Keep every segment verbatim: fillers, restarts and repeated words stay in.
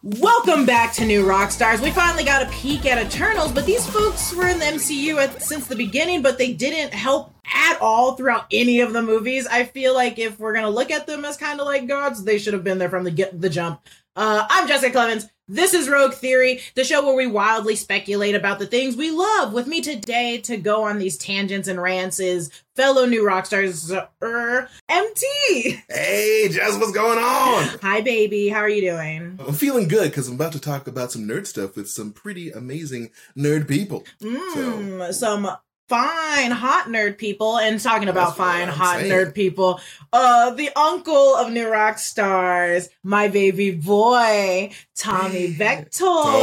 Welcome back to New Rockstars. We finally got a peek at Eternals, but these folks were in the M C U at, since the beginning, but they didn't help at all throughout any of the movies. I feel like if we're going to look at them as kind of like gods, they should have been there from the get the jump. Uh, I'm Jessica Clemens. This is Rogue Theory, the show where we wildly speculate about the things we love. With me today to go on these tangents and rants is fellow New Rockstars, uh, M T. Hey, Jess, what's going on? Hi, baby. How are you doing? I'm feeling good because I'm about to talk about some nerd stuff with some pretty amazing nerd people. Mm, so. Some fine, hot nerd people. And talking about That's fine, hot saying. nerd people, uh, the uncle of New Rockstars, my baby boy, Tommy Vector.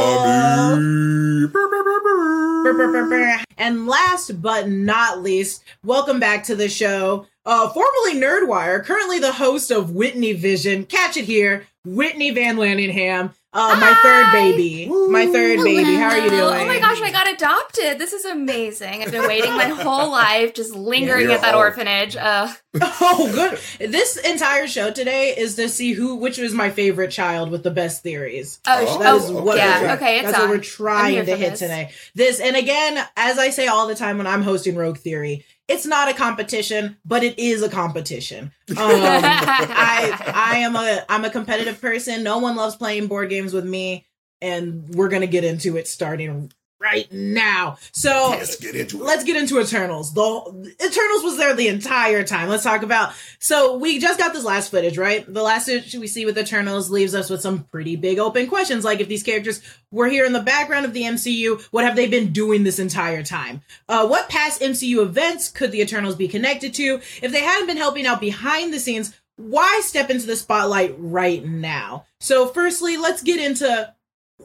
Tommy. Burr, burr, burr, burr. Burr, burr, burr, burr. And last but not least, welcome back to the show. Uh, formerly Nerdwire, currently the host of Whitney Vision. Catch it here, Whitney Van Landingham. Uh, my third baby. My third baby. How are you doing? Oh my gosh, I got adopted. This is amazing. I've been waiting my whole life, just lingering Yeah, at that all- orphanage. Uh, Oh, good. This entire show today is to see who, which was my favorite child with the best theories. oh, Oh, That is oh, what yeah. we're, Okay, it's that's what on. we're I'm trying here to for hit this. today. This, and again, as I say all the time when I'm hosting Rogue Theory, it's not a competition, but it is a competition. Um, I I am a I'm a competitive person. No one loves playing board games with me, and we're gonna get into it starting right now. So Let's get into it. let's get into Eternals. The Eternals was there the entire time. Let's talk about. So we just got this last footage, right? The last footage we see with Eternals leaves us with some pretty big open questions, like if these characters were here in the background of the M C U, what have they been doing this entire time? Uh, what past M C U events could the Eternals be connected to? If they hadn't been helping out behind the scenes, why step into the spotlight right now? So firstly, let's get into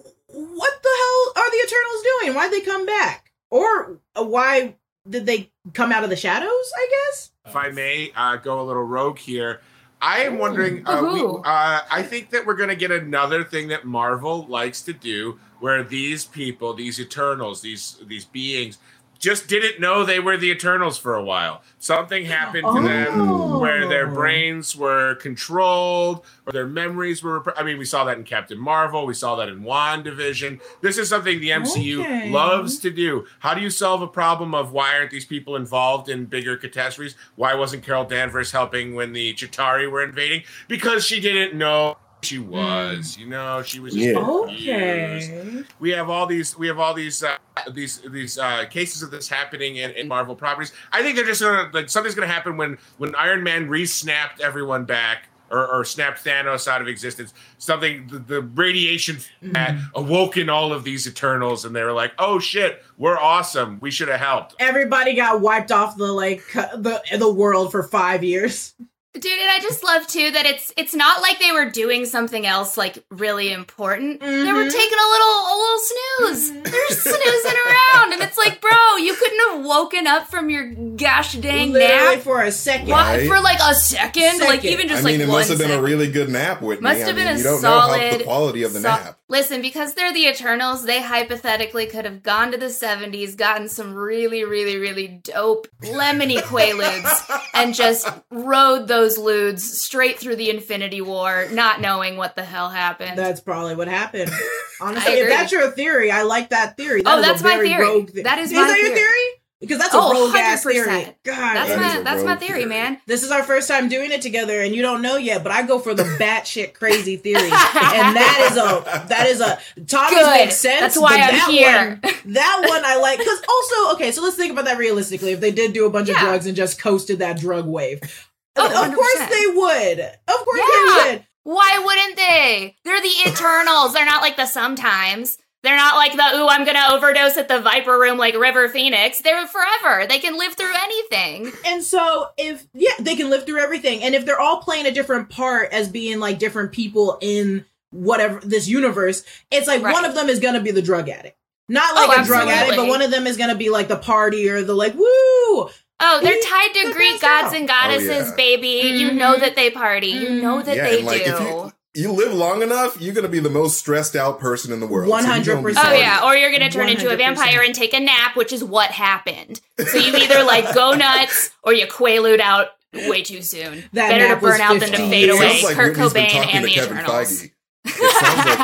what the hell are the Eternals doing? Why'd they come back? Or uh, why did they come out of the shadows, I guess? If I may uh, go a little rogue here, I am wondering, uh, we, Woohoo. uh, I think that we're going to get another thing that Marvel likes to do, where these people, these Eternals, these these beings, just didn't know they were the Eternals for a while. Something happened to Oh. them where their brains were controlled, or their memories were... I mean, we saw that in Captain Marvel. We saw that in WandaVision. This is something the M C U Okay. loves to do. How do you solve a problem of why aren't these people involved in bigger catastrophes? Why wasn't Carol Danvers helping when the Chitauri were invading? Because she didn't know she was. You know, she was just Yeah. confused. Okay. We have all these. We have all these. Uh, these these uh, cases of this happening in, in Marvel properties. I think they're just gonna like something's gonna happen when when Iron Man re-snapped everyone back. Or, or snapped Thanos out of existence. Something, the, the radiation had awoken all of these Eternals, and they were like, "Oh shit, we're awesome. We should have helped." Everybody got wiped off the like cu- the the world for five years. dude, and I just love, too, that it's it's not like they were doing something else, like, really important. They were Mhm. taking a little a little snooze. They're snoozing around, and it's like, bro, you couldn't have woken up from your gosh dang Literally nap for a second. What, Right. for like a second? Like, Second. even just I like mean, it one must have been second. a really good nap, Whitney. Must I have mean, been a you don't solid, know how the quality of the sol- nap. Listen, because they're the Eternals, they hypothetically could have gone to the seventies, gotten some really, really, really dope lemony Quaaludes, and just rode those ludes straight through the Infinity War, not knowing what the hell happened. That's probably what happened. Honestly, I if agree. that's your theory, I like that theory. That Oh, is a that's my very theory. rogue thi- That is Is my that your theory. theory? Because that's a Oh, rogue ass one hundred theory. percent. God, that's That is my a that's my rogue theory, theory. man. this is our first time doing it together, and you don't know yet. But I go for the batshit crazy theory, and that is a that is a Tommy's Good. makes sense. That's why but I'm that here. One, that one I like because also okay. So let's think about that realistically. If they did do a bunch of Yeah. drugs and just coasted that drug wave, Oh, of one hundred course percent. they would. Of course Yeah. they would. Why wouldn't they? They're the Eternals. They're not like the sometimes. They're not like the, ooh, I'm gonna overdose at the Viper Room like River Phoenix. They're forever. They can live through anything. And so if, yeah, they can live through everything. And if they're all playing a different part as being like different people in whatever this universe, it's like Right. one of them is going to be the drug addict. Not Oh, like a drug addict, absolutely. but one of them is going to be like the party or the like, woo! Oh, they're He- tied to they're Greek passed gods out. and goddesses, Oh, yeah. baby. You Mhm. know that they party. You know that yeah, they and like do. if you you live long enough, you're gonna be the most stressed out person in the world. one So you hundred don't be percent. Oh sorry. yeah, or you're gonna turn into a one hundred percent. vampire and take a nap, which is what happened. So you either like go nuts or you quaalude out way too soon. That Better to nap was burn out than to fifteen fade years. It away. sounds like Kurt Whitney's been Cobain talking and to the Kevin Eternals. Feige. It sounds like Whitney's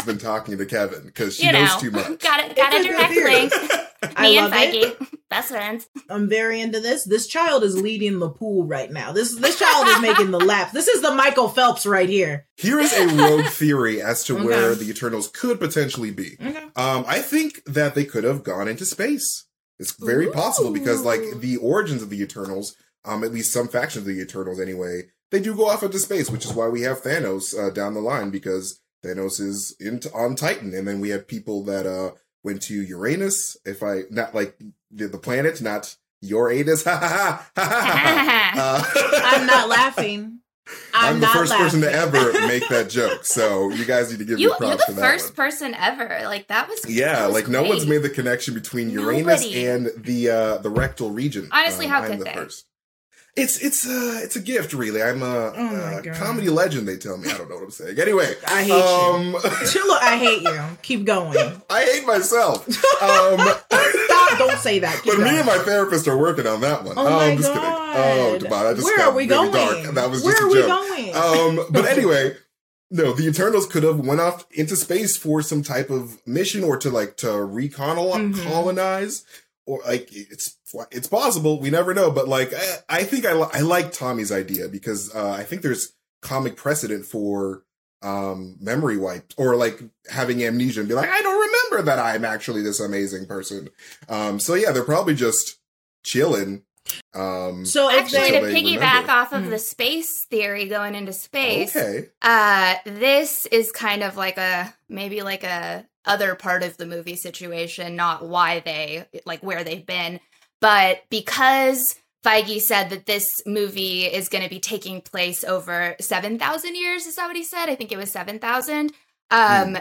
been talking to Kevin because she you knows know, too much. got it. Got a It's a good direct theory. link. I Me and love it. Feige, best friends. I'm very into this. This child is leading the pool right now. This this child is making the laps. This is the Michael Phelps right here. Here is a rogue theory as to Okay. where the Eternals could potentially be. Okay. Um, I think that they could have gone into space. It's very Ooh. possible because, like, the origins of the Eternals, um, at least some factions of the Eternals anyway, they do go off into space, which is why we have Thanos uh, down the line, because Thanos is in on Titan, and then we have people that uh went to Uranus. If I not like the, the planet, not your anus. Ha ha ha ha ha. Uh, I'm not laughing. I'm, I'm the not first laughing. person to ever make that joke, so you guys need to give You, me props you're for the that first one. person ever. Like that was. Yeah, that was like no great. one's made the connection between Uranus Nobody. and the uh the rectal region. Honestly, Um, how I'm could the they? First. It's it's uh it's a gift, really. I'm a, Oh my a God. comedy legend. They tell me. I don't know what I'm saying. Anyway, I hate um, Look, I hate you. Keep going. I hate myself. Um, Stop! Don't say that. Keep but me going. and my therapist are working on that one. Oh my I'm just God. kidding. Oh, come on, I just Where got are we really going? dark. That was Where just are a we joke. going? Um, but anyway, no, the Eternals could have went off into space for some type of mission or to like to recolonize, Mhm. colonize, or like it's it's possible. We never know. But like I, I think I li- I like Tommy's idea because uh, I think there's comic precedent for um memory wipes or like having amnesia and be like, I don't remember that I'm actually this amazing person. Um, so yeah, they're probably just chilling. Um, So if Actually, they, to they piggyback remember. off of Hmm. the space theory going into space, okay. uh, this is kind of like a maybe like a other part of the movie situation, not why they like where they've been, but because Feige said that this movie is going to be taking place over seven thousand years. Is that what he said? I think it was seven thousand. Um,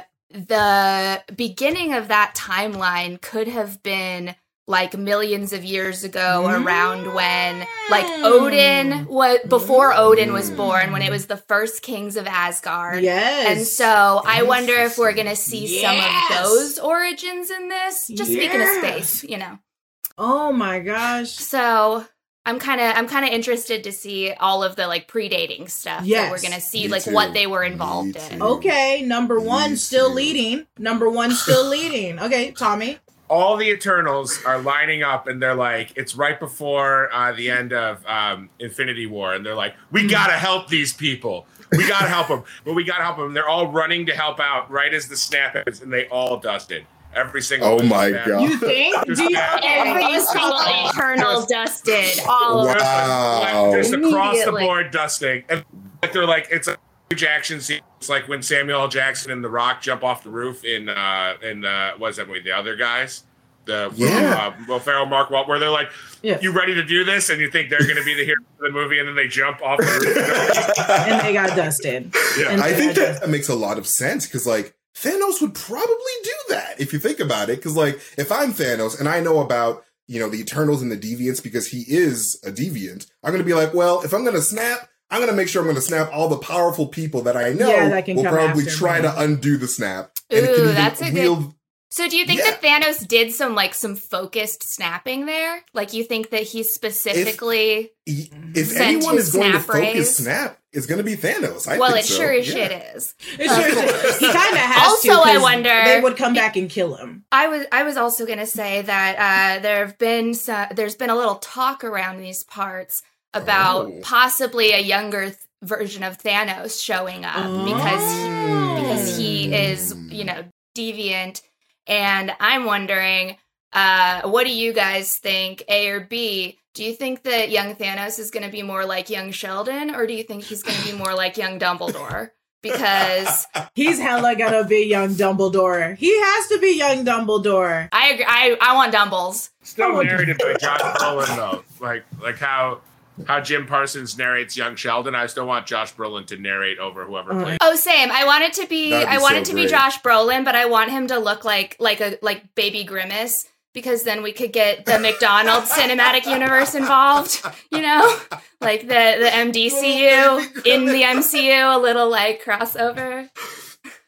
the beginning of that timeline could have been like millions of years ago, Mm. around when like Odin was before Odin was born, when it was the first kings of Asgard. yes, And so I wonder if we're going to see Yes. some of those origins in this. Just speaking of Yes. space, you know. oh my gosh, So I'm kind of I'm kind of interested to see all of the like predating stuff Yes. that we're going to see, Me like too. what they were Me involved too. in. okay. Number one Me still too. leading. Number one still leading. Okay, Tommy. All the Eternals are lining up, and they're like, it's right before uh, the end of um, Infinity War, and they're like, we gotta help these people. We gotta help them, but we gotta help them. They're all running to help out right as the snap ends, and they all dusted. Every single. Oh one. my Yeah. God. You think? Do you, Every single Eternal dusted. All of Just, Wow. like, just across the Immediately. board dusting. And like they're like, it's a huge action scene. It's like when Samuel L. Jackson and The Rock jump off the roof in uh in uh what is that movie? The Other Guys. The Yeah. uh, Will Ferrell, Mark Wahlberg, where they're like, Yes. you ready to do this? And you think they're going to be the hero of the movie, and then they jump off the roof. and they got dusted. Yeah. And I they think got that makes a lot of sense because, like, Thanos would probably do that if you think about it. Because, like, if I'm Thanos and I know about, you know, the Eternals and the Deviants because he is a deviant, I'm going to be like, well, if I'm going to snap, I'm going to make sure I'm going to snap all the powerful people that I know Yeah, that can will come probably after try me. to undo the snap. Ooh, it can even that's a good- wield- So do you think Yeah. that Thanos did some like some focused snapping there? Like you think that he specifically If, if Sent anyone his is going to snap rays? focus snap, it's going to be Thanos. I well, think it so. sure as Yeah. shit is. It sure is. He kind of has Also, to. I 'cause wonder- they would come back and kill him. I was I was also going to say that uh, there have been some, there's been a little talk around these parts about Oh. possibly a younger th- version of Thanos showing up because he, because he is, you know, deviant. And I'm wondering, uh, what do you guys think, A or B? Do you think that young Thanos is going to be more like young Sheldon, or do you think he's going to be more like young Dumbledore? Because He's hella gonna be young Dumbledore. He has to be young Dumbledore. I agree, I I want Dumbles. Still Oh, narrated by Josh Brolin, though. Like, like how how Jim Parsons narrates young Sheldon. I still want Josh Brolin to narrate over whoever Uh, plays. Oh, same. I want it to be. That'd be I want so it to be great. Josh Brolin, but I want him to look like like a like Baby Grimace, because then we could get the McDonald's cinematic universe involved. You know, like the the M D C U in the M C U, a little like crossover.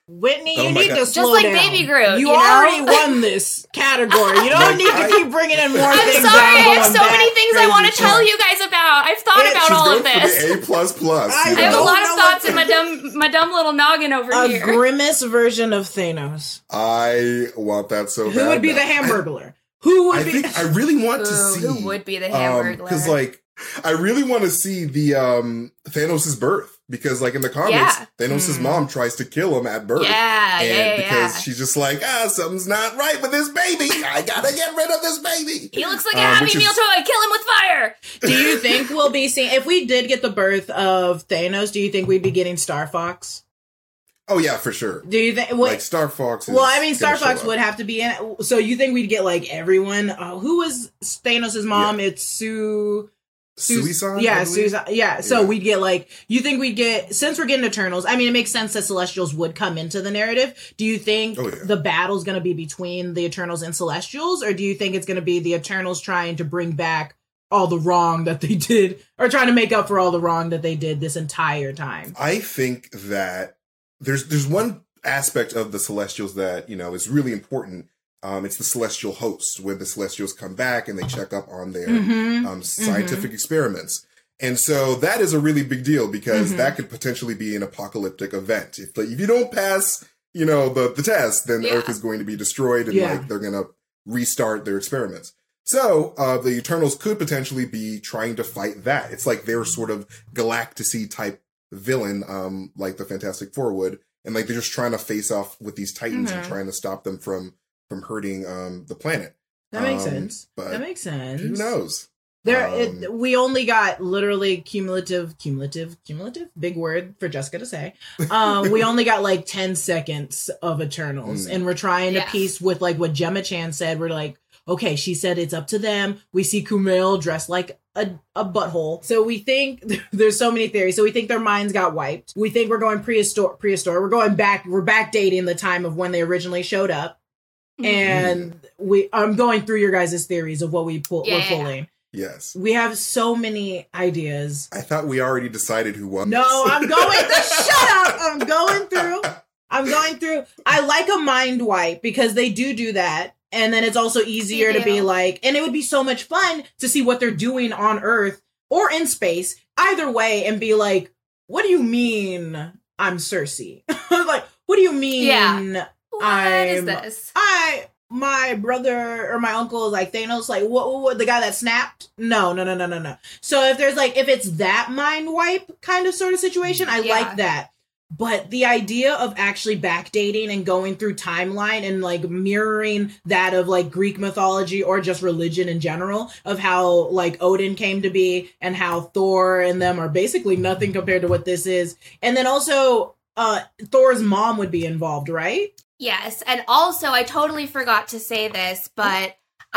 Whitney, Oh you my need God. to Just slow like down. Baby Groot, You, you know? already won this category. You don't Like, need to I- keep bringing in more I'm things. sorry, I down have going so many back things I want to crazy tell far. you guys about. I've thought It- about She's all going of for this. the A plus plus. I you I have a know? don't lot know of thoughts what in my dumb, my dumb little noggin over A here. grimace version of Thanos. I want that so bad. Who would be the now. Hamburglar? Who would I be? think I really want to Ooh, see who would be the Hamburglar? Because like I really want to see the um Thanos' birth because like in the comics, Yeah. Thanos' Mm. mom tries to kill him at birth. Yeah, and yeah, yeah, because yeah. she's just like, ah, something's not right with this baby. I gotta get rid of this baby. He looks like a Um, Happy which Meal is- toy. Kill him with fire. Do you think we'll be seeing? If we did get the birth of Thanos, do you think we'd be getting Star Fox? Oh yeah, for sure. Do you think? Like Star Fox. Is Well, I mean, Star gonna show Fox up. would have to be in it. So you think we'd get like everyone? Uh, who was Thanos' mom? It's Sue. Suicide. Yeah, I believe? Suicide. Yeah. So Yeah. we'd get like. You think we'd get since we're getting Eternals? I mean, it makes sense that Celestials would come into the narrative. Do you think Oh, yeah. the battle's going to be between the Eternals and Celestials, or do you think it's going to be the Eternals trying to bring back all the wrong that they did, or trying to make up for all the wrong that they did this entire time? I think that there's there's one aspect of the Celestials that you know is really important. Um, it's the Celestial host, where the Celestials come back and they check up on their Mhm. um, scientific experiments. And so that is a really big deal because Mhm. that could potentially be an apocalyptic event. If like, if you don't pass, you know, the, the test, then Yeah. Earth is going to be destroyed and Yeah. like they're going to restart their experiments. So uh, the Eternals could potentially be trying to fight that. It's like they're sort of Galactus-y type villain, um, like the Fantastic Four would, and like they're just trying to face off with these Titans and Mhm. trying to stop them from from hurting um, the planet. That makes Um, sense. but That makes sense. Who knows? There, Um, it, we only got literally cumulative, cumulative, cumulative. Big word for Jessica to say. Um, we only got like ten seconds of Eternals, Mm. and we're trying Yeah. to piece with like what Gemma Chan said. We're like, okay, she said it's up to them. We see Kumail dressed like a, a butthole, so we think there's so many theories. So we think their minds got wiped. We think we're going prehistoric. Prehistoric. We're going back. We're backdating the time of when they originally showed up. And we, I'm going through your guys' theories of what we pull, Yeah, we're yeah, yeah. pulling. Yes. We have so many ideas. I thought we already decided who won. No, this. I'm going through. Shut up! I'm going through. I'm going through. I like a mind wipe because they do do that, and then it's also easier They to be do. like, and it would be so much fun to see what they're doing on Earth or in space, either way, and be like, what do you mean I'm Cersei? Like, what do you mean? Yeah. What is I'm- this? I my brother or my uncle is like Thanos, like what, what, what the guy that snapped? No, no, no, no, no, no. So if there's like if it's that mind wipe kind of sort of situation, I Yeah. like that. But the idea of actually backdating and going through timeline and like mirroring that of like Greek mythology or just religion in general of how like Odin came to be and how Thor and them are basically nothing compared to what this is. And then also uh Thor's mom would be involved, right? Yes, and also I totally forgot to say this, but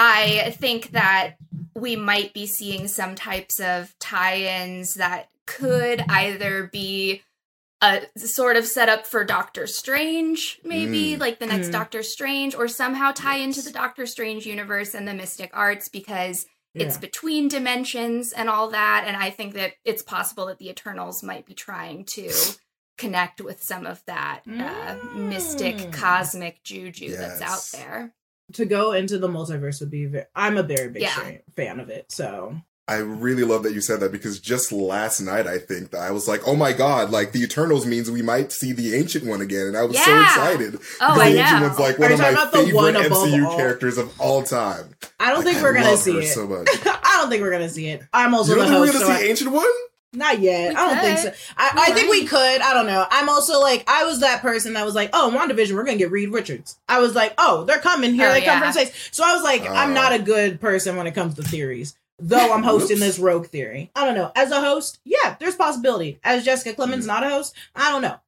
I think that we might be seeing some types of tie-ins that could either be a sort of setup for Doctor Strange, maybe Mm. like the next Mm. Doctor Strange, or somehow tie into Yes. the Doctor Strange universe and the Mystic Arts because it's Yeah. between dimensions and all that. And I think that it's possible that the Eternals might be trying to connect with some of that uh, mystic Mm. cosmic juju that's out Yes. there. To go into the multiverse would be very, I'm a very big Yeah. stra- fan of it. So I really love that you said that because just last night I think that I was like, oh my god, like the Eternals means we might see the Ancient One again, and I was so Yeah. excited. Oh, because I the Ancient know. One's like Are one you of my talking about the favorite one above M C U all? characters of all time. I don't Like, think we're I gonna love see her it. so much. I don't think we're gonna see it. I'm also You don't the think we're host. gonna So see I, Ancient One? not yet. We I don't think could. so. I, We I think we might. could. I don't know. I'm also like, I was that person that was like, oh, WandaVision, we're gonna get Reed Richards. I was like, oh, they're coming. Here Oh, they come yeah. from space. So I was like, I'm Oh. not a good person when it comes to theories. Though I'm hosting Whoops. this rogue theory. I don't know. As a host, yeah, there's possibility. As Jessica Clemens, Mm. not a host, I don't know.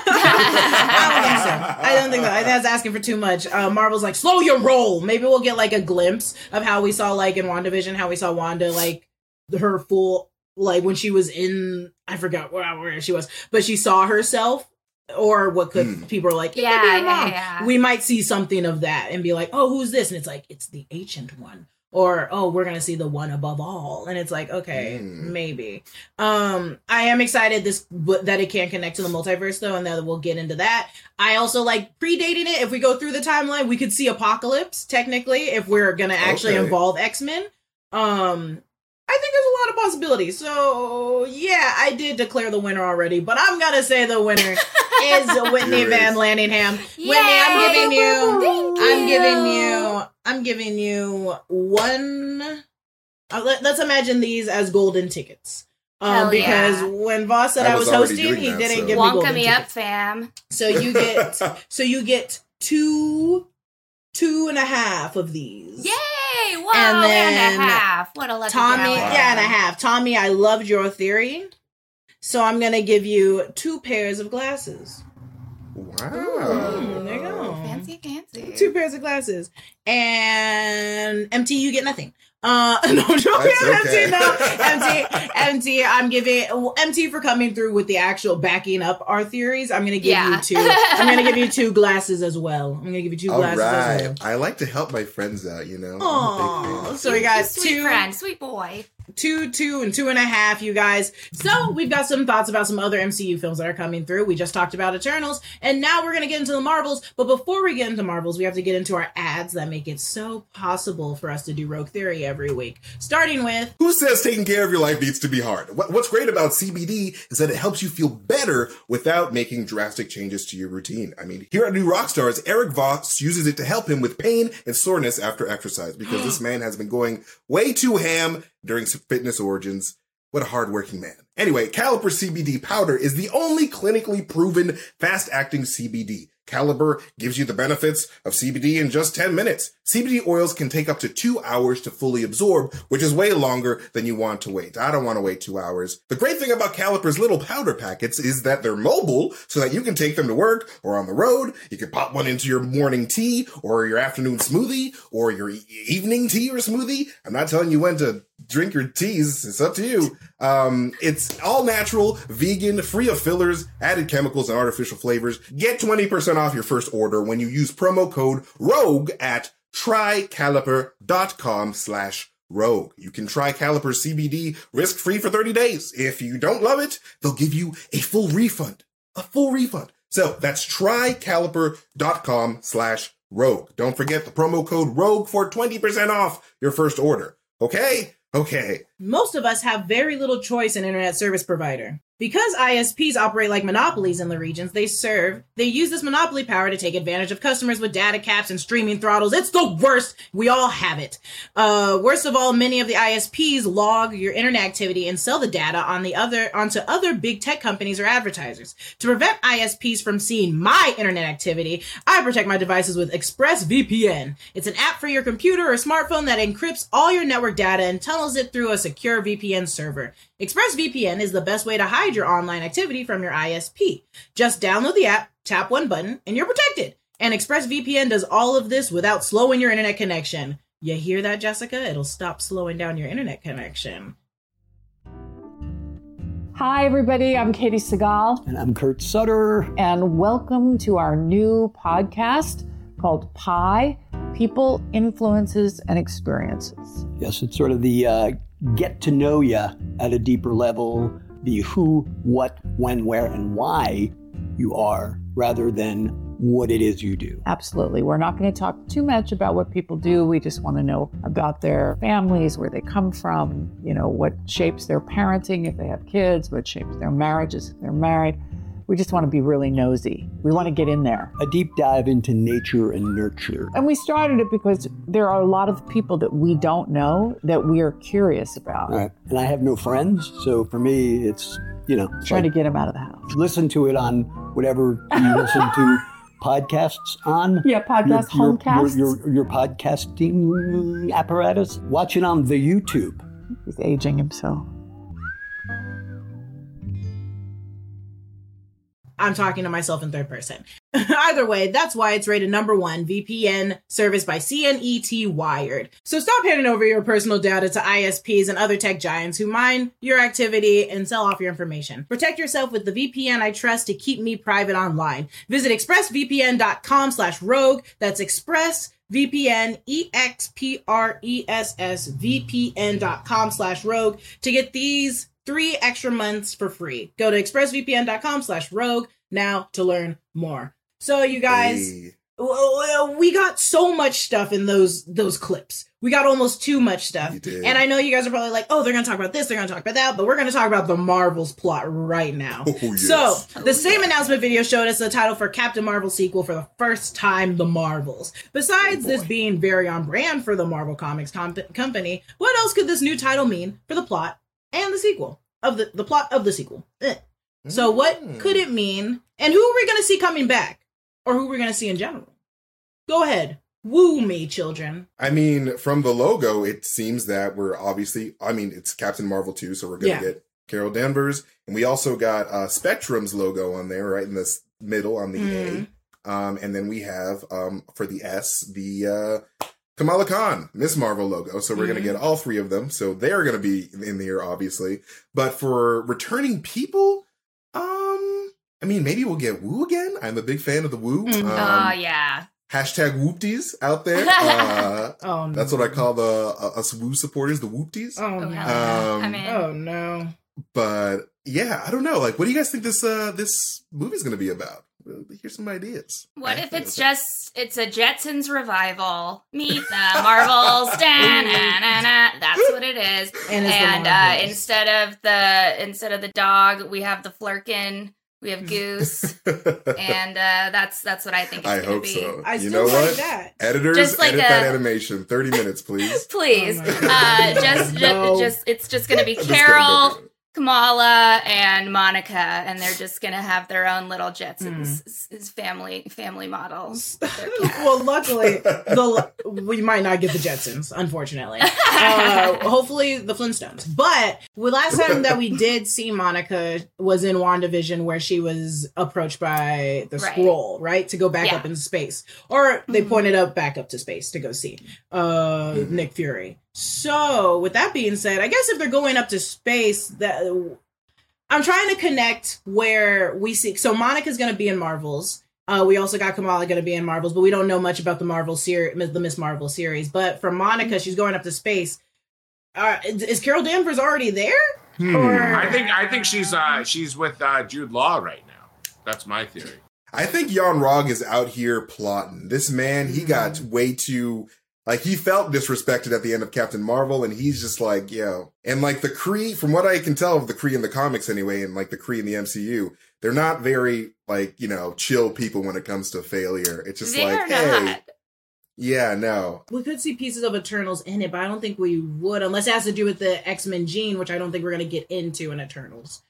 I don't think so. I don't think so. I think that's asking for too much. Uh, Marvel's like, slow your roll. Maybe we'll get like a glimpse of how we saw like in WandaVision, how we saw Wanda like her full, like when she was in, I forgot where, where she was, but she saw herself. Or what could Hmm. people are like, it Yeah, could be her yeah, mom. yeah. We might see something of that and be like, oh, who's this? And it's like, it's the Ancient One. or oh, we're gonna see the one above all, and it's like, okay, Mm. maybe. Um, I am excited this that it can connect to the multiverse though, and that we'll get into that. I also like predating it. If we go through the timeline, we could see Apocalypse technically if we're gonna actually Okay. involve X-Men. Um, I think there's a lot of possibilities. So yeah, I did declare the winner already, but I'm gonna say the winner is Whitney Yours. Van Lanningham. Yay! Whitney, I'm giving you. Thank I'm you. giving you. I'm giving you one. Uh, let, let's imagine these as golden tickets. Um, Hell because yeah. when Voss said I I was was, already hosting, doing he that, didn't so- give me Wonka golden me tickets. up, fam. So you get. so you get two, two and a half of these. Yay! Whoa, And and, then a half. What a lucky Tommy, gal. Wow. yeah, and a half. Tommy, I loved your theory. So I'm gonna give you two pairs of glasses. Wow. Mm, there you go. Fancy, fancy. Two pairs of glasses. And M T, you get nothing. Uh, no, I'm joking. That's okay. M T, no. M T, M T, I'm giving well, M T for coming through with the actual backing up our theories. I'm gonna give Yeah. you two. I'm gonna give you two glasses as well. I'm gonna give you two All glasses as well. right. I like to help my friends out, you know. I'm a big Aw, fan. so we got sweet two, friend, sweet boy. two, two, and two and a half, you guys. So we've got some thoughts about some other M C U films that are coming through. We just talked about Eternals, and now we're gonna get into the Marvels. But before we get into Marvels, we have to get into our ads that make it so possible for us to do Rogue Theory every week. Starting with Who says taking care of your life needs to be hard? What- What's great about C B D is that it helps you feel better without making drastic changes to your routine. I mean, here at New Rockstars, Eric Voss uses it to help him with pain and soreness after exercise because this man has been going way too ham during some fitness origins. What a hardworking man. Anyway, Caliper C B D powder is the only clinically proven fast-acting C B D. Caliper gives you the benefits of C B D in just ten minutes. C B D oils can take up to two hours to fully absorb, which is way longer than you want to wait. I don't want to wait two hours. The great thing about Caliper's little powder packets is that they're mobile so that you can take them to work or on the road. You can pop one into your morning tea or your afternoon smoothie or your e- evening tea or smoothie. I'm not telling you when to drink your teas. It's up to you. Um, it's all natural, vegan, free of fillers, added chemicals, and artificial flavors. Get twenty percent off your first order when you use promo code ROGUE at trycaliper.com slash rogue. You can try Caliper C B D risk-free for thirty days. If you don't love it, they'll give you a full refund. A full refund. So that's trycaliper.com slash rogue. Don't forget the promo code ROGUE for twenty percent off your first order. Okay? Okay. most of us have very little choice in internet service provider. Because I S Ps operate like monopolies in the regions they serve, they use this monopoly power to take advantage of customers with data caps and streaming throttles. It's the worst. We all have it. Uh, worst of all, many of the I S Ps log your internet activity and sell the data on the other onto other big tech companies or advertisers. To prevent I S Ps from seeing my internet activity, I protect my devices with ExpressVPN. It's an app for your computer or smartphone that encrypts all your network data and tunnels it through a secure V P N server. ExpressVPN is the best way to hide your online activity from your I S P. Just download the app, tap one button, and you're protected. And ExpressVPN does all of this without slowing your internet connection. You hear that, Jessica? It'll stop slowing down your internet connection. Hi, everybody. I'm Katie Segal, And I'm Kurt Sutter. and welcome to our new podcast called Pi People, Influences, and Experiences. Yes, it's sort of the uh, get to know you at a deeper level, the who, what, when, where, and why you are, rather than what it is you do. Absolutely. We're not going to talk too much about what people do. We just want to know about their families, where they come from, you know, what shapes their parenting if they have kids, what shapes their marriages if they're married. We just want to be really nosy. We want to get in there. A deep dive into nature and nurture. And we started it because there are a lot of people that we don't know that we are curious about. Right. And I have no friends, so for me, it's, you know, it's Trying like, to get them out of the house. listen to it on whatever you listen to podcasts on. Yeah, podcast, your, homecasts. Your, your, your podcasting apparatus. Watch it on the YouTube. He's aging himself. I'm talking to myself in third person. Either way, that's why it's rated number one V P N service by C N E T Wired. So stop handing over your personal data to I S Ps and other tech giants who mine your activity and sell off your information. Protect yourself with the V P N I trust to keep me private online. Visit expressvpn.com slash rogue. That's express ExpressVPN, E X P R E S S V P N dot com slash rogue to get these three extra months for free. Go to expressvpn dot com slash rogue now to learn more. So you guys, Hey. we got so much stuff in those those clips. We got almost too much stuff. You did. And I know you guys are probably like, oh, they're going to talk about this, they're going to talk about that, but we're going to talk about the Marvels plot right now. Oh, yes. So, the same announcement video showed us the title for Captain Marvel sequel for the first time, The Marvels. Besides Oh, this boy. being very on brand for the Marvel Comics comp- company, what else could this new title mean for the plot and the sequel? Of the, the plot of the sequel. Eh. So, what Mm. could it mean? And who are we going to see coming back? Or who are we going to see in general? Go ahead. Woo me, children. I mean, from the logo, it seems that we're obviously, I mean, it's Captain Marvel two, so we're going to Yeah. get Carol Danvers. And we also got uh, Spectrum's logo on there, right in the s- middle on the Mhm. A. Um, and then we have, um, for the S, the uh, Kamala Khan, Miss Marvel logo. So we're going Mhm. to get all three of them. So they're going to be in here, obviously. But for returning people, um, I mean, maybe we'll get Woo again. I'm a big fan of the Woo. Mhm. Um, Oh, yeah. Hashtag Whoopties out there. Uh, Oh, no. that's what I call the uh, us Woo supporters, the Whoopties. Oh, Oh, no. hell yeah. Um, I'm in. Oh, no. But yeah, I don't know. Like, what do you guys think this uh this movie's gonna be about? Well, here's some ideas. What I if think it's that's- just it's a Jetsons revival? Meet the Marvels. Da-na-na-na. That's what it is. And it's the And uh, Marvels. instead of the instead of the dog, we have the Flurkin. We have Goose, and uh, that's that's what I think it's I gonna hope be. so. I you still know like what? that. Editors, Just like edit a- that animation. Thirty minutes, please. Please, Oh my uh, God. just, No. just just it's just gonna be I'm just kidding, Carol, don't do it. Kamala, and Monica, and they're just gonna have their own little Jetsons Mm. his family family models. with their cat. Well, luckily, the we might not get the Jetsons, unfortunately. Uh, hopefully, the Flintstones. But the last time that we did see Monica was in WandaVision, where she was approached by the Right. Skrull, right, to go back Yeah. up into space, or they Mhm. pointed up back up to space to go see uh, Mhm. Nick Fury. So, with that being said, I guess if they're going up to space, that I'm trying to connect where we see. So Monica's going to be in Marvels. Uh, we also got Kamala going to be in Marvels, but we don't know much about the Marvel series, the Miss Marvel series. But for Monica, she's going up to space. Uh, is Carol Danvers already there? Hmm. Or- I think I think she's uh she's with uh, Jude Law right now. That's my theory. I think Jan Rog is out here plotting. This man, he got way too, like, he felt disrespected at the end of Captain Marvel, and he's just like, yo. And, like, the Kree, from what I can tell of the Kree in the comics anyway, and, like, the Kree in the M C U, they're not very, like, you know, chill people when it comes to failure. It's just They're like, hey, not. yeah, no. We could see pieces of Eternals in it, but I don't think we would, unless it has to do with the X-Men gene, which I don't think we're going to get into in Eternals.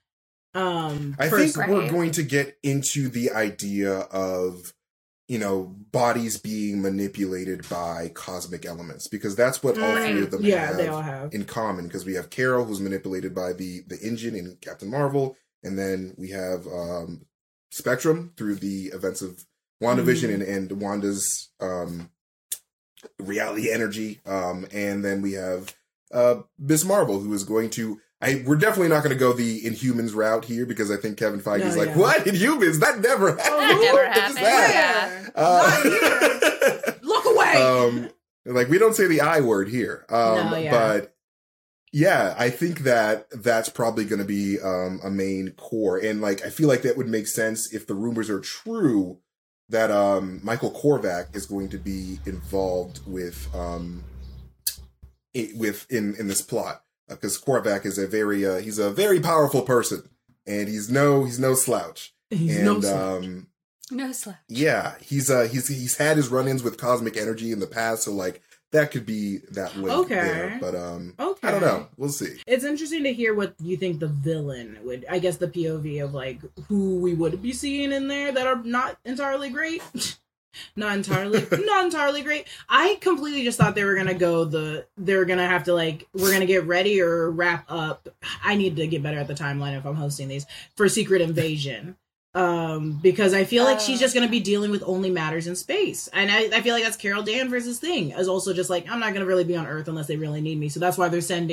Um, I think personally. we're Right. going to get into the idea of, you know, bodies being manipulated by cosmic elements, because that's what all three of them yeah, have they all have. in common. Because we have Carol, who's manipulated by the the engine in Captain Marvel, and then we have um, Spectrum through the events of WandaVision Mhm. and, and Wanda's um, reality energy, um, and then we have uh, Miss Marvel, who is going to. I, we're definitely not going to go the Inhumans route here, because I think Kevin Feige's No, like, yeah. what? Inhumans? That never happened. That never What is happened, that? Yeah. Uh, Look away! um, like, we don't say the I word here. Um, No, yeah. But yeah, I think that that's probably going to be um, a main core. And like, I feel like that would make sense if the rumors are true that um, Michael Korvac is going to be involved with um, it, with in, in this plot. Because Korvac is a very uh, he's a very powerful person, and he's no he's no slouch. He's and no slouch. um, No slouch. yeah, he's uh he's he's had his run-ins with cosmic energy in the past, so like that could be that way Okay. there. But um, Okay. I don't know. We'll see. It's interesting to hear what you think the villain would, I guess the P O V of like who we would be seeing in there that are not entirely great. Not entirely, not entirely great. I completely just thought they were gonna go the, they were gonna have to like, we're gonna get ready or wrap up. I need to get better at the timeline if I'm hosting these for Secret Invasion. Um, because I feel like she's Uh. just gonna be dealing with only matters in space, and I, I feel like that's Carol Danvers' thing. Is also just like, I'm not gonna really be on Earth unless they really need me. So that's why they're sending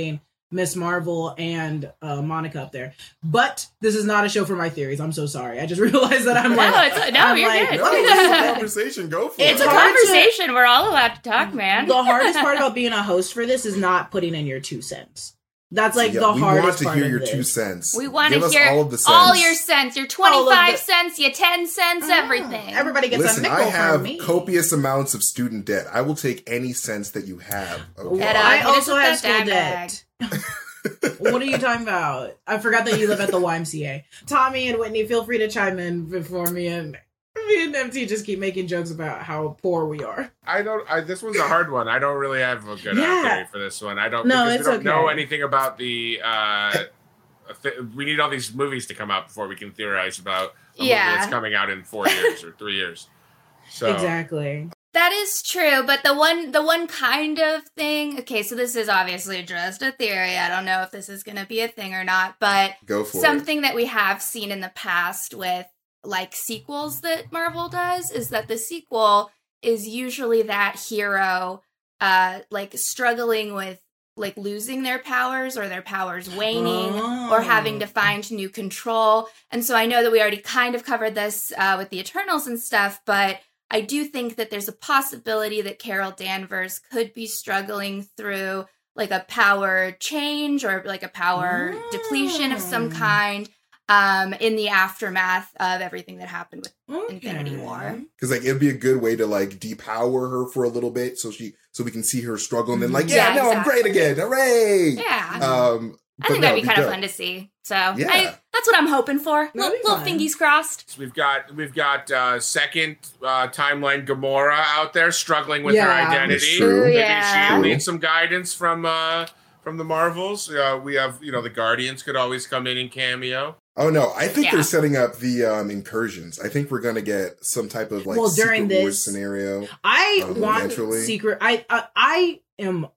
Miss Marvel and uh, Monica up there. But this is not a show for my theories. I'm so sorry. I just realized that I'm No, like, it's no, I'm you're like, good. No, this is a conversation. Go for It's it. a hard to- conversation. We're all allowed to talk, man. the hardest part about being a host for this is not putting in your two cents. That's like Yeah, the we hardest want to part hear of your this. two cents. We want Give to us hear all of the cents. all your cents, your twenty-five the- cents, your ten cents, everything. Everybody gets Listen, a I nickel have from me. copious amounts of student debt. I will take any cents that you have. Okay? Head on. I Hit us also with have that school dime debt. What are you talking about? I forgot that you live at the Y M C A. Tommy and Whitney, feel free to chime in before me and me and M T just keep making jokes about how poor we are. I don't. I, this one's a hard one. I don't really have a good Yeah. uh, theory for this one. I don't. No, because it's we don't know okay. anything about the. Uh, th- we need all these movies to come out before we can theorize about a movie Yeah. that's coming out in four years or three years. So Exactly. That is true, but the one the one kind of thing, okay, so this is obviously just a theory. I don't know if this is going to be a thing or not, but Go for it. something that we have seen in the past with like sequels that Marvel does is that the sequel is usually that hero uh like struggling with like losing their powers or their powers waning Oh. or having to find new control. And so I know that we already kind of covered this uh, with the Eternals and stuff, but I do think that there's a possibility that Carol Danvers could be struggling through like a power change or like a power Mm. depletion of some kind um, in the aftermath of everything that happened with Infinity War. Because like it'd be a good way to like depower her for a little bit, so she so we can see her struggle, and then like yeah, Yeah, no, I'm great exactly. again, hooray! Yeah. Um, I think no, that'd be kind of dope. fun to see. So Yeah. I, that's what I'm hoping for. That'd Little, be little fun. fingies crossed. So we've got we've got uh, second uh, timeline Gamora out there struggling with her Yeah. identity. That's true. Maybe Yeah. she needs some guidance from uh, from the Marvels. Uh, we have you know the Guardians could always come in and cameo. Oh no, I think Yeah. they're setting up the um, incursions. I think we're gonna get some type of like Well, during Secret Wars this- scenario. I Um, want eventually. secret. I I, I am.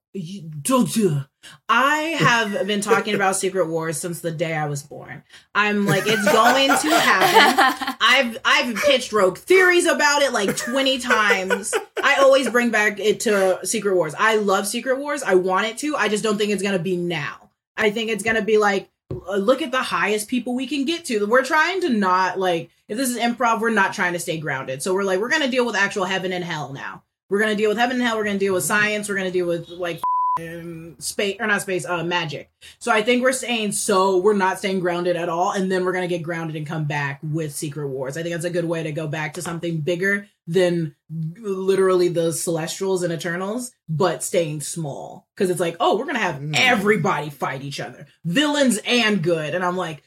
I have been talking about Secret Wars since the day I was born. I'm like, it's going to happen. I've I've pitched rogue theories about it like twenty times. I always bring back it to Secret Wars. I love Secret Wars. I want it to. I just don't think it's gonna be now. I think it's gonna be like, uh, look at the highest people we can get to. We're trying to not like, if this is improv, we're not trying to stay grounded. So we're like, we're gonna deal with actual heaven and hell now. We're gonna deal with heaven and hell. We're gonna deal with science. We're gonna deal with like space or not space, uh, magic. So I think we're saying so we're not staying grounded at all, and then we're gonna get grounded and come back with Secret Wars. I think that's a good way to go back to something bigger than literally the Celestials and Eternals, but staying small. Because it's like, oh, we're gonna have Mm. everybody fight each other, villains and good, and I'm like,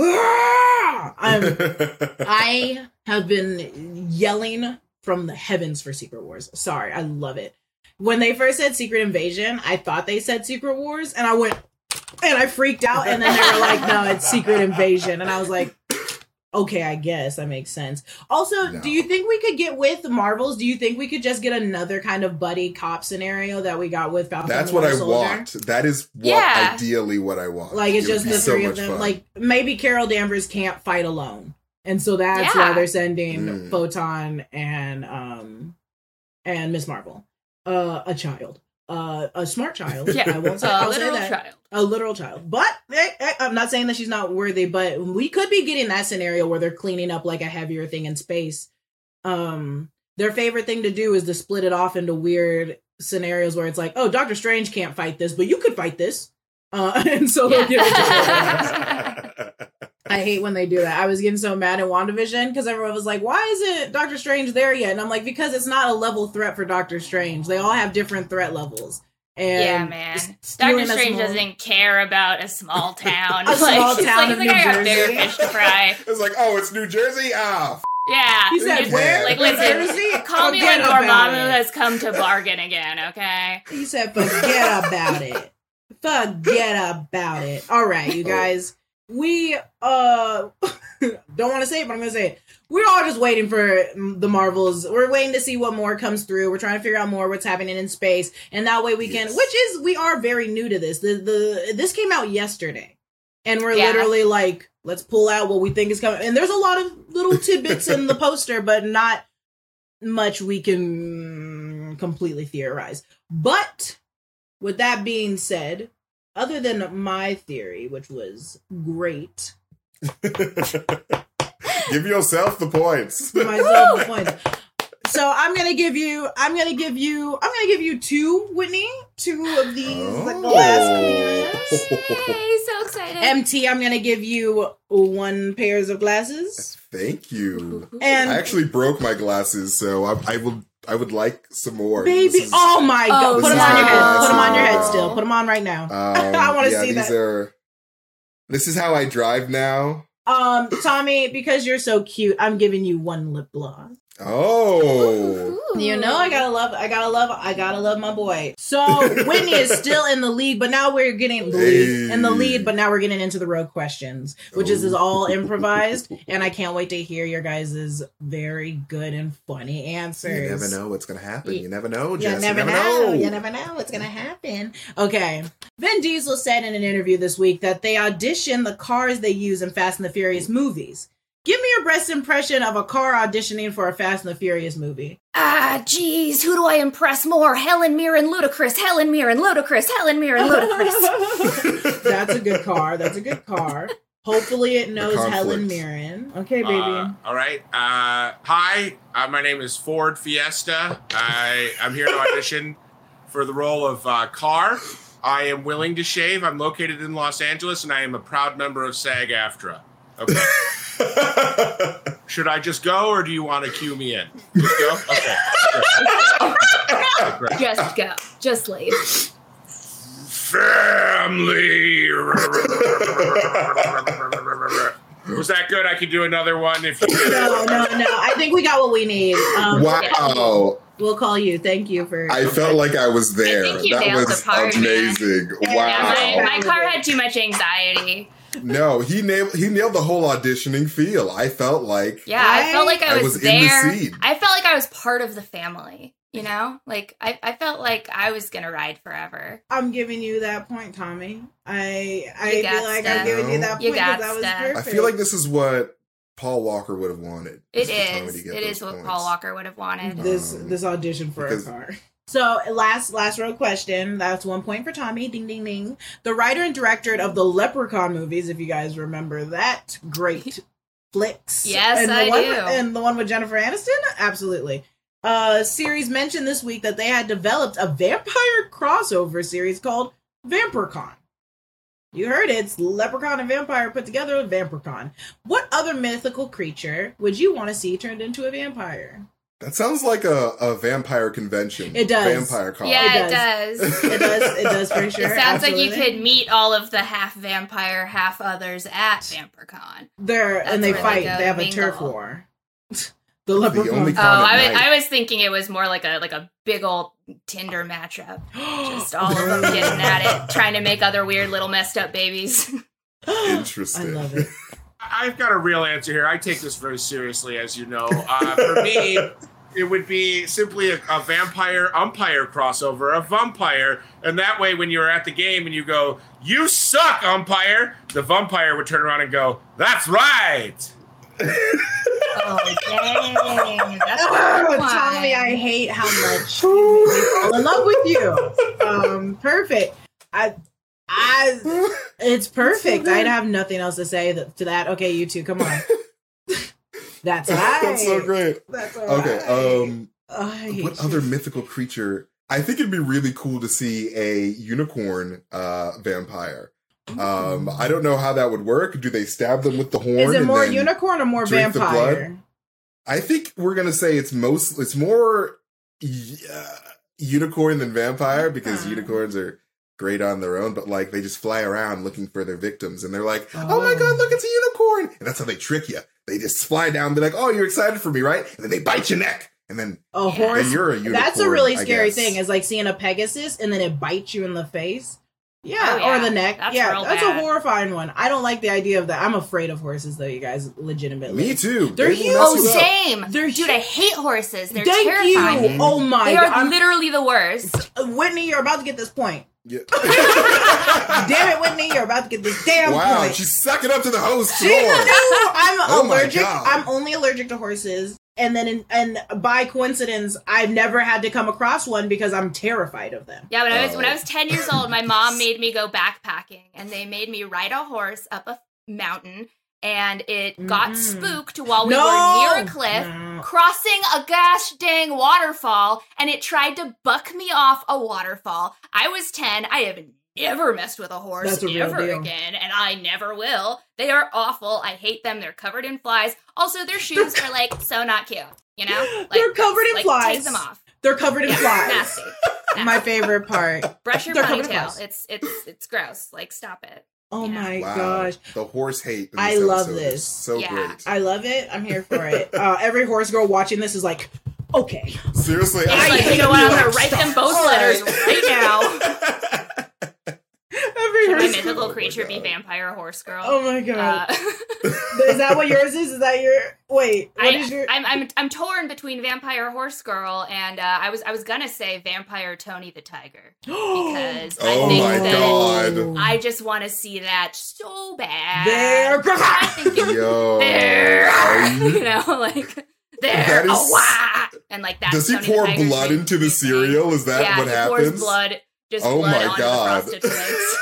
ah! I'm I have been yelling from the heavens for Secret Wars. Sorry, I love it. When they first said Secret Invasion, I thought they said Secret Wars, and I went, and I freaked out, and then they were like, no, it's Secret Invasion. And I was like, okay, I guess that makes sense. Also, No. do you think we could get with Marvels? Do you think we could just get another kind of buddy cop scenario that we got with Falcon That's and what I Winter Soldier? want. That is what Yeah. ideally what I want. Like, it's It would just be the so three of much them. fun. Like, maybe Carol Danvers can't fight alone. And so that's Yeah. why they're sending Mm. Photon and um and Miss Marvel. Uh a child. Uh a smart child. Yeah. I won't say, A I'll say literal that. child. A literal child. But eh, eh, I'm not saying that she's not worthy, but we could be getting that scenario where they're cleaning up like a heavier thing in space. Um their favorite thing to do is to split it off into weird scenarios where it's like, oh, Doctor Strange can't fight this, but you could fight this. Uh, and so they'll give it to her. I hate when they do that. I was getting so mad at WandaVision because everyone was like, why isn't Doctor Strange there yet? And I'm like, because it's not a level threat for Doctor Strange. They all have different threat levels. And Yeah, man. stealing Doctor a Strange small- doesn't care about a small town. A small he's town like, of he's like, New I got bigger Jersey." fish to fry. It's like, oh, it's New Jersey? Ah, f- Yeah. He said, He's where? Like, New listen, Jersey? call me Forget when about Dormammu it. has come to bargain again, okay? He said, forget about it. Forget about it. All right, you guys. We uh don't want to say it, but I'm gonna say it. We're all just waiting for the Marvels. We're waiting to see what more comes through. We're trying to figure out more what's happening in space, and that way we can. Yes. Which is we are very new to this. The the this came out yesterday, and we're Yeah. literally like, let's pull out what we think is coming. And there's a lot of little tidbits in the poster, but not much we can completely theorize. But with that being said, other than my theory, which was great, give yourself the points. myself the points. So I'm gonna give you. I'm gonna give you. I'm gonna give you two, Whitney. Two of these Oh. glass cleaners. Yay, so excited. M T, I'm gonna give you one pairs of glasses. Thank you. And I actually broke my glasses, so I, I will. I would like some more. baby, This is- oh my god, Oh, put them this on is your my head. glasses. Put them on your head still. Put them on right now. Um, I want to yeah, see these that. are. This is how I drive now. Um, Tommy, because you're so cute, I'm giving you one lip gloss. Oh. You know, I gotta love, I gotta love, I gotta love my boy. So Whitney is still in the lead, but now we're getting the lead, in the lead, but now we're getting into the road questions, which is, is all improvised, and I can't wait to hear your guys' very good and funny answers. You never know what's gonna happen. You- You never know, You Jess. never, you never know. know. You never know what's gonna happen. Okay. Vin Diesel said in an interview this week that they audition the cars they use in Fast and the Furious movies. Give me your best impression of a car auditioning for a Fast and the Furious movie. Ah, jeez, who do I impress more? Helen Mirren, Ludacris, Helen Mirren, Ludacris, Helen Mirren, Ludacris. That's a good car. That's a good car. Hopefully it knows conflict. Helen Mirren. Okay, baby. Uh, all right. Uh, hi, uh, my name is Ford Fiesta. I, I'm here to audition for the role of uh, Car. I am willing to shave. I'm located in Los Angeles, and I am a proud member of SAG-AFTRA. Okay. Should I just go, or do you want to cue me in? Just go? Okay. Great. Just go. Just leave. Family. Was that good? I could do another one if you. No, no, no. I think we got what we need. Um, Wow. We'll call you. Thank you for. I felt like I was there. I think you that nailed was the part, amazing. Yeah, Wow. Yeah, my, my car had too much anxiety. No, he nailed he nailed the whole auditioning feel. I felt like Yeah, I, I- felt like I I was, was in the there. scene. I felt like I was part of the family. You know, like I, I felt like I was gonna ride forever. I'm giving you that point, Tommy. I I You feel got like stuff. I'm giving you that You point because got that was stuff. perfect. I feel like this is what Paul Walker would have wanted. It for Tommy is. to get It those is what points. Paul Walker would have wanted. this Um, this audition for because- a car. So last last row question. That's one point for Tommy. Ding ding ding. The writer and director of the Leprechaun movies, if you guys remember that, great flicks. Yes, and the I one, do. And the one with Jennifer Aniston, absolutely. Uh, series mentioned this week that they had developed a vampire crossover series called Vampircon. You heard it. It's Leprechaun and Vampire put together, Vampircon. What other mythical creature would you want to see turned into a vampire? That sounds like a, a vampire convention. It does. Vampire con. Yeah, It it does. It does. It does for sure. It sounds like you absolutely. could meet all of the half vampire, half others at Vampircon. They're That's and they where they fight. go They to have a mingle. turf war. The Leprechaun. only Oh, con- I, at was- night. I was thinking it was more like a like a big old Tinder matchup. Just all of them getting at it, trying to make other weird little messed up babies. Interesting. I love it. I've got a real answer here. I take this very seriously, as you know. Uh, for me, it would be simply a, a vampire umpire crossover, a vampire, and that way, when you're at the game and you go, "You suck, umpire," the vampire would turn around and go, "That's right." Oh, dang. That's a Oh, good one. Tommy, I hate how much you made me fall in love with you. Um, perfect. I, I, it's perfect. I'd have nothing else to say th- to that. Okay, you two, come on. That's right. That's so great. That's all Okay. right. Um, Oh, I hate what you. other mythical creature? I think it'd be really cool to see a unicorn uh, vampire. Um, I don't know how that would work. Do they stab them with the horn? Is it and more then unicorn or more drink the blood? vampire? I think we're gonna say it's most. It's more uh, unicorn than vampire because Ah. unicorns are great on their own, but like they just fly around looking for their victims, and they're like, "Oh, my Oh. god, look, it's a unicorn!" And that's how they trick you. They just fly down, and be like, "Oh, you're excited for me, right?" And then they bite your neck, and then A horse. then you're a unicorn. That's a really I scary guess. thing. Is like seeing a Pegasus and then it bites you in the face. Yeah, Oh, yeah. or the neck. That's yeah, real that's bad. a horrifying one. I don't like the idea of that. I'm afraid of horses, though, you guys. Legitimately, Me too. They're They will huge. mess Oh, you up. same. They're Dude, I hate horses. They're Thank terrifying. you. Oh my They are god, literally the worst. Uh, Whitney, you're about to get this point. Yeah. Damn it, Whitney, you're about to get this damn Wow, point. she's sucking up to the host. She Lord. knew I'm Oh my allergic. God. I'm only allergic to horses. and then in, and by coincidence, I've never had to come across one because I'm terrified of them. Yeah, when I was Oh. when I was ten years old, my mom made me go backpacking, and they made me ride a horse up a mountain, and it got Mm. spooked while we No! were near a cliff, No. crossing a gosh dang waterfall, and it tried to buck me off a waterfall. I was ten. I have never messed with a horse That's a real ever deal. again, and I never will. They are awful. I hate them. They're covered in flies. Also, their shoes are like so not cute. You know, like, They're covered in like, flies. Take them off. They're covered in Yeah, flies. nasty. My favorite part. Brush your They're covered in ponytail. flies. It's it's it's gross. Like, stop it. Oh Yeah. my Wow. gosh. The horse hate. In I this love episode this. is so Yeah. great. I love it. I'm here for it. Uh, every horse girl watching this is like, okay. Seriously, It's I like, you know what? I'm gonna write them both All letters right. right now. Every Should my horse mythical Oh my creature be God. vampire horse girl? Oh my god. Uh, Is that what yours is? Is that your wait, what I, is your I'm I'm I'm torn between vampire horse girl and uh, I was I was gonna say vampire Tony the Tiger because I Oh think my that God. I just want to see that so bad. There. I'm thinking Yo, there, are you- you know, like there, That is- oh, wah! And like that. Does he pour blood into the cereal? Is that yeah, what he happens? pours blood, just Oh blood my onto God. the frosted flakes.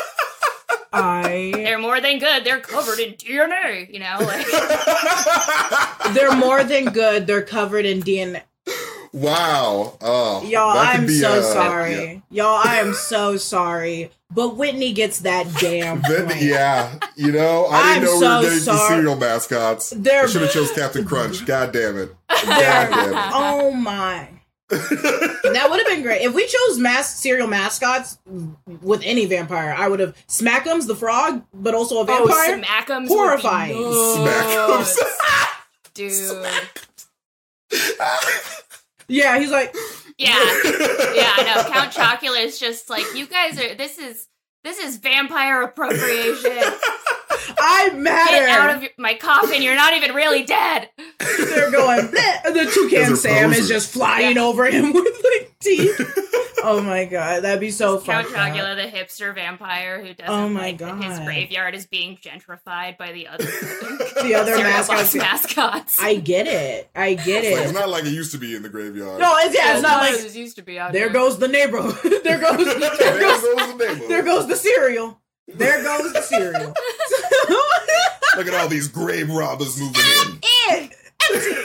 I They're more than good. They're covered in D N A. You know, like they're more than good. They're covered in D N A. Wow. Oh, Y'all, that could I'm be so a- sorry. Y'all, I am so sorry. But Whitney gets that damn yeah. Then, point. yeah, you know, I I'm didn't know so we were getting sorry. the cereal mascots. They're- I should have chose Captain Crunch. God damn it. God They're- damn oh my. That would have been great. If we chose mass cereal mascots with any vampire, I would have Smackums the frog, but also a oh, vampire. Smackums. Horrifying. Smackums, Smackums. dude. Yeah, he's like, Yeah, yeah. No, Count Chocula is just like, you guys are. This is this is vampire appropriation. I matter. Get out of your, my coffin. You're not even really dead. They're going, bleh. The toucan Those are Sam is posers. just flying over him with like teeth. Oh my god, that'd be so Count fun. Chocula, the hipster vampire who doesn't Oh my like that his God. graveyard is being gentrified by the other The other cereal mascots. box mascots. I get it. I get It's, like, it's it. not like it used to be in the graveyard. No, it's yeah, it's not Well, like it used to be out there here. goes the neighborhood. there goes there There goes goes the neighborhood. there goes the cereal. There goes the cereal. Look at all these grave robbers moving in. And empty.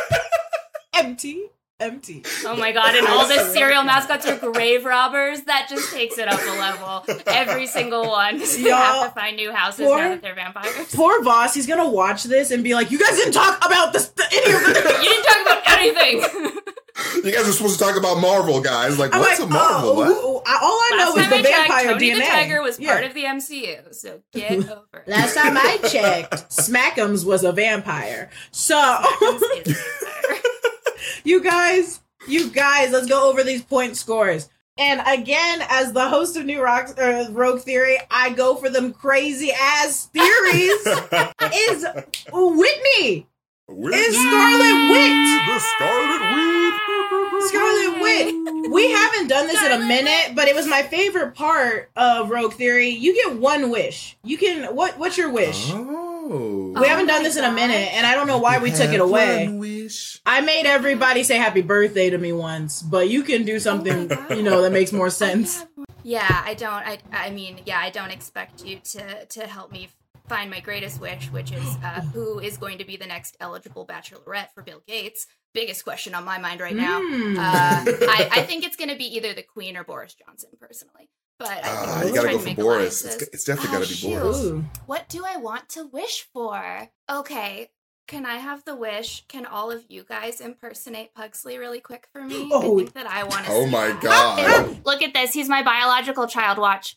Empty. Empty. Oh my god, and all the Absolutely. cereal mascots are grave robbers. That just takes it up a level. Every single one. They Y'all, have to find new houses poor- now that they're vampires. Poor Voss, he's gonna watch this and be like, you guys didn't talk about this the, any of You the didn't talk about anything. You guys are supposed to talk about Marvel, guys. Like, I'm what's like, a Marvel? oh, what? oh, I- all I know Last is time the I checked, vampire Tony D N A. the Tiger was Yeah. part of the M C U, so get over it. Last time I checked, Smackums was a vampire. So, Smackums is vampire. you guys, you guys, let's go over these point scores. And again, as the host of New Rock, uh, Rogue Theory, I go for them crazy ass theories. Is Whitney. Whitney, It's Scarlet Wit. The Scarlet Wit. Scarlet Wit. We haven't done this in a Scarlet minute, but it was my favorite part of Rogue Theory. You get one wish. You can, what? What's your wish? Oh. We haven't Oh done my this in a gosh. minute, and I don't know why we took it Have away. one wish. I made everybody say happy birthday to me once, but you can do something, God. you know, that makes more sense. Yeah, I don't. I. I mean, yeah, I don't expect you to to help me find my greatest wish, which is uh, who is going to be the next eligible bachelorette for Bill Gates. Biggest question on my mind right now. Mm. Uh, I, I think it's going to be either the Queen or Boris Johnson, personally. But I think Ah, we'll you gotta try go to for make Boris. alliances. It's, it's definitely Oh, gotta be shoot. Boris. Ooh. What do I want to wish for? Okay, can I have the wish? Can all of you guys impersonate Pugsley really quick for me? Oh. I think that I want to. Oh my god. Look at this. He's my biological child. Watch.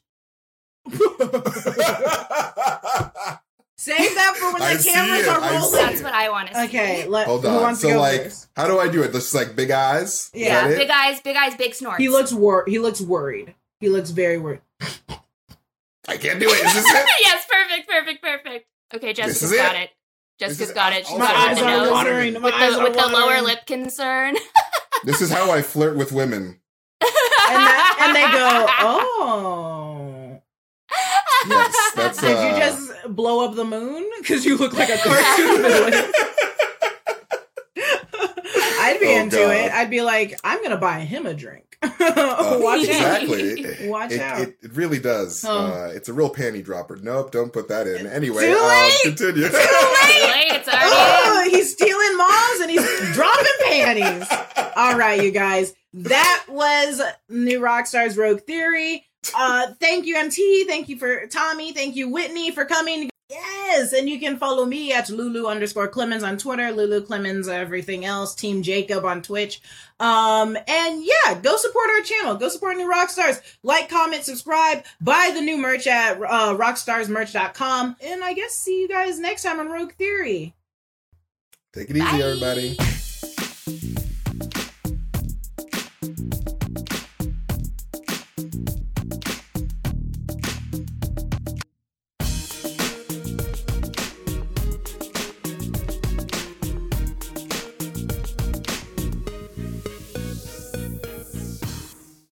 Save that for when I the see cameras it, are I rolling. see That's what I want to see. Okay, let, Hold who on. wants So, to go like, first? how do I do it? Just like big eyes? Is Yeah, that it? Big eyes, big eyes, big snorts. He looks wor- He looks worried. He looks very worried. I can't do it. Is this it? Yes, perfect, perfect, perfect. Okay, Jessica's is it. got it. This Jessica's is- got it. She's Oh, My got eyes the are nose. watering. My With eyes the, are with the lower watering. lip concern. This is how I flirt with women. And, that, and they go, oh. Yes, that's Did uh, you just blow up the moon? Because you look like a cartoon villain. be Oh, into God. it, I'd be like, I'm gonna buy him a drink. Uh, Watch exactly. out. It, Watch it, out. It, it really does. Oh. Uh, it's a real panty dropper. Nope, don't put that in. Anyway, Too uh, late! continue. Too late, it's already Oh, he's stealing moms and he's dropping panties. All right, you guys. That was New Rockstars Rogue Theory. Uh, thank you, M T. Thank you for Tommy. Thank you, Whitney, for coming. Yes, and you can follow me at Lulu underscore Clemens on Twitter, Lulu Clemens, everything else, Team Jacob on Twitch. Um, and yeah, go support our channel. Go support New Rockstars. Like, comment, subscribe, buy the new merch at uh, rockstars merch dot com. And I guess see you guys next time on Rogue Theory. Take it easy, Bye. everybody.